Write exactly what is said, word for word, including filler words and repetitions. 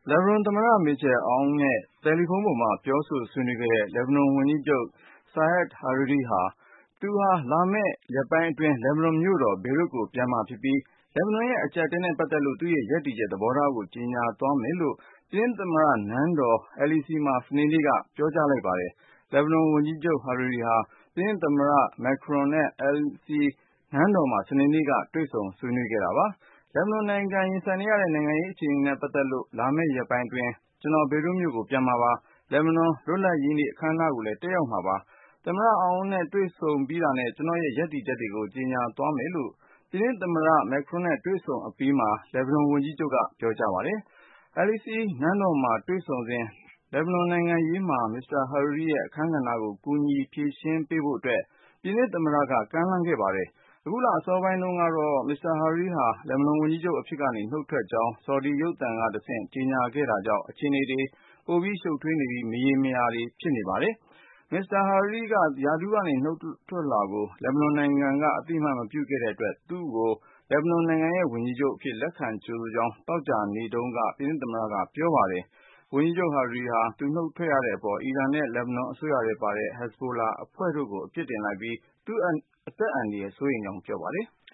လက်ဘနွန်သမ္မတ Michel Aoun နဲ့ တယ်လီဖုန်းပေါ်မှာ ပြောဆိုဆွေးနွေးခဲ့တဲ့ လက်ဘနွန်ဝန်ကြီးချုပ် Saad Hariri ဟာ သူဟာ လာမယ့်ရက်ပိုင်းအတွင်း လက်ဘနွန်မြို့တော် ဘေရွတ်ကို ပြန်မှာဖြစ်ပြီး လက်ဘနွန်ရဲ့ အကျပ်အတည်းနဲ့ပတ်သက်လို့ သူ့ရဲ့ရပ်တည်ချက် သဘောထားကို ကြေညာသွားမယ်လို့ ပြင်သစ်သမ္မတနန်းတော် Elysee မှာ စနေနေ့က ပြောကြားလိုက်ပါတယ်။ လက်ဘနွန်ဝန်ကြီးချုပ် Hariri ဟာ ပြင်သစ်သမ္မတ Macron နဲ့ Elysee နန်းတော်မှာ စနေနေ့က တွေ့ဆုံဆွေးနွေးခဲ့တာပါ။ လက်ဘနွန်နိုင်ငံရင်ဆိုင်နေရတဲ့ နိုင်ငံရေးအခြေအနေနဲ့ပတ်သက်လို့ လာမယ့်ရက်ပိုင်းအတွင်း ကျနော် ဘေရွတ်မြို့ကို ပြန်မှာပါ။ လက်ဘနွန်လွတ်လပ်ရေးနေ့ အခမ်းအနားကိုလည်း တက်ရောက်မှာပါ။ သမ္မတ Aoun နဲ့ တွေ့ဆုံပြီးတာနဲ့ ကျနော့်ရဲ့ရပ်တည်ချက်တွေကို ကြေညာသွားမယ်လို့ ပြင်သစ်သမ္မတ Macron နဲ့ တွေ့ဆုံအပြီးမှာ လက်ဘနွန်ဝန်ကြီးချုပ်က ပြောကြားပါတယ်။ Elysee နန်းတော်မှာ တွေ့ဆုံစဉ် လက်ဘနွန်နိုင်ငံရေးမှာ မစ္စတာ Hariri ရဲ့ အခန်းကဏ္ဍကို ကူညီဖြေရှင်းပေးဖို့အတွက် ပြင်သစ်သမ္မတက ကမ်းလှမ်းခဲ့ပါတယ်။ အခုလအစောပိုင်းတုန်းကတော့ မစ္စတာ Hariri ဟာ လက်ဘနွန်ဝန်ကြီးချုပ်အဖြစ်ကနေ နုတ်ထွက်ကြောင်း ဆော်ဒီရုပ်သံကတဆင့် ကြေညာခဲ့တာကြောင့် အခြေအနေတွေ ပိုပြီးရှုပ်ထွေးနေပြီး မရေမရာ ဖြစ်နေပါတယ်။ မစ္စတာ Hariri က ရာထူးကနေ နုတ်ထွက်လွှာကို လက်ဘနွန်နိုင်ငံက အသိအမှတ်မပြုခဲ့တဲ့အတွက် သူ့ကို လက်ဘနွန်နိုင်ငံရဲ့ ဝန်ကြီးချုပ်အဖြစ် လက်ခံကြိုဆိုကြောင်း သောကြာနေ့တုန်းက ပြင်သစ်သမ္မတက ပြောပါတယ်။ ဝန်ကြီးချုပ် Hariri ဟာ သူနုတ်ထွက်ရတဲ့အပေါ် အီရန်နဲ့ လက်ဘနွန်အစိုးရထဲပါတဲ့ Hezbollah အဖွဲ့တို့ကို အပြစ်တင်လိုက်ပြီး သူ့အသက်အန္တရာယ် စိုးရိမ်ကြောင်း ပြောပါတယ်။